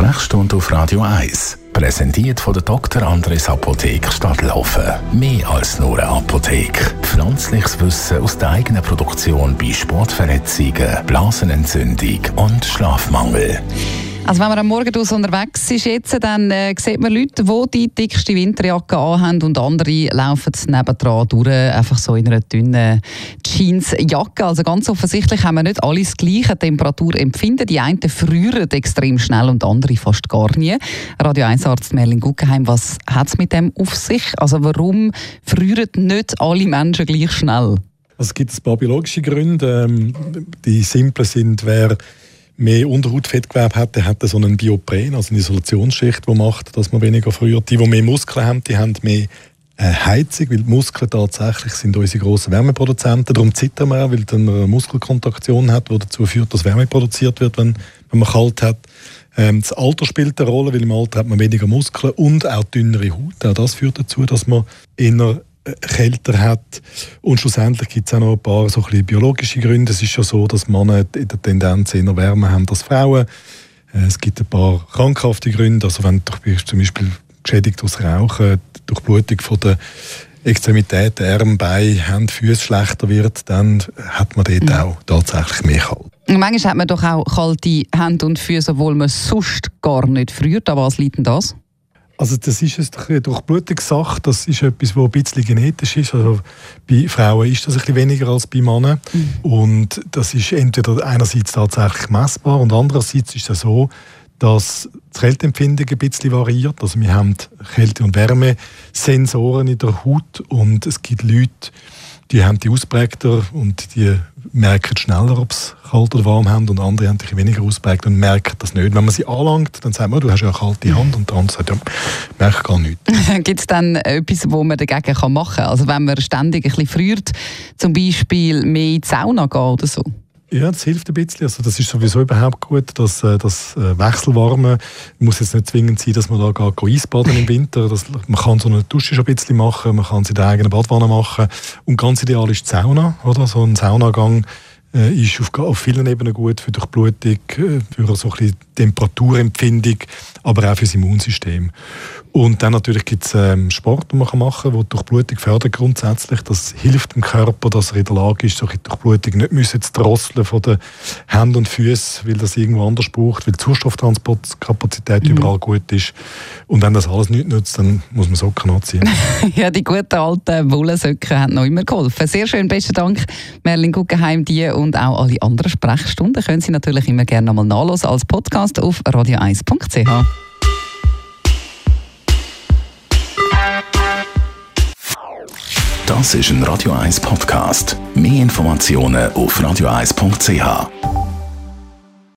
Sprechstunde auf Radio 1. Präsentiert von der Dr. Andres Apotheke Stadtlaufen. Mehr als nur eine Apotheke. Pflanzliches Wissen aus der eigenen Produktion bei Sportverletzungen, Blasenentzündung und Schlafmangel. Also wenn man am Morgen unterwegs ist, jetzt, dann sieht man Leute, die die dickste Winterjacke anhaben und andere laufen nebendran durch, einfach so in einer dünnen Jeansjacke. Also ganz offensichtlich haben wir nicht alle das gleiche Temperaturempfinden. Die einen frieren extrem schnell und andere fast gar nie. Radio 1-Arzt Merlin Guggenheim, was hat es mit dem auf sich? Also warum frieren nicht alle Menschen gleich schnell? Also es gibt ein paar biologische Gründe. Die simplen sind, wer mehr Unterhautfettgewebe hat, der hat so einen Biopren, also eine Isolationsschicht, die macht, dass man weniger friert. Die mehr Muskeln haben, die haben mehr Heizung, weil die Muskeln tatsächlich sind unsere grossen Wärmeproduzenten. Darum zittern wir auch, weil dann eine Muskelkontraktion hat, die dazu führt, dass Wärme produziert wird, wenn man kalt hat. Das Alter spielt eine Rolle, weil im Alter hat man weniger Muskeln und auch dünnere Haut. Auch das führt dazu, dass man eher kälter hat. Und schlussendlich gibt es auch noch ein paar so ein bisschen biologische Gründe. Es ist ja so, dass Männer in der Tendenz eher Wärme haben als Frauen. Es gibt ein paar krankhafte Gründe. Also wenn du zum Beispiel geschädigt durch Rauchen, durch Blutung von der Extremitäten, Arme, Beine, Hände, Füße schlechter wird, dann hat man dort auch tatsächlich mehr kalt. Manchmal hat man doch auch kalte Hände und Füße, obwohl man sonst gar nicht friert. An was liegt denn das? Also das ist eine Durchblutungssache, das ist etwas, das ein bisschen genetisch ist. Also bei Frauen ist das ein bisschen weniger als bei Männern. Und das ist entweder einerseits tatsächlich messbar und andererseits ist es so, dass das Kälteempfinden ein bisschen variiert. Also wir haben Kälte- und Wärmesensoren in der Haut und es gibt Leute, die haben die ausprägter und die merken schneller, ob sie kalt oder warm haben, und andere haben die weniger ausprägt und merken das nicht. Wenn man sie anlangt, dann sagt man, du hast ja eine kalte Hand, und der andere sagt, ja, ich merke gar nichts. Gibt es dann etwas, was man dagegen machen kann? Also wenn man ständig ein bisschen friert, zum Beispiel mehr in die Sauna gehen oder so? Ja, das hilft ein bisschen. Also das ist sowieso überhaupt gut. Das Wechselwarme muss jetzt nicht zwingend sein, dass man da geht Eisbaden im Winter. Man kann so eine Dusche schon ein bisschen machen, man kann sie in der eigenen Badwanne machen. Und ganz ideal ist die Sauna. Oder? So ein Saunagang ist auf vielen Ebenen gut für Durchblutung, für so ein bisschen Temperaturempfindung, aber auch für das Immunsystem. Und dann natürlich gibt es Sport, den man machen kann, der die Durchblutung fördert grundsätzlich. Das hilft dem Körper, dass er in der Lage ist, solche Durchblutung nicht zu drosseln von den Händen und Füßen, weil das irgendwo anders braucht, weil die Sauerstofftransportkapazität überall gut ist. Und wenn das alles nichts nützt, dann muss man Socken anziehen. Ja, die guten alten Wollensöcken haben noch immer geholfen. Sehr schön, besten Dank, Merlin Guggenheim. Die und auch alle anderen Sprechstunden können Sie natürlich immer gerne nochmal nachhören als Podcast auf radio1.ch. Das ist ein Radio 1 Podcast. Mehr Informationen auf radio1.ch.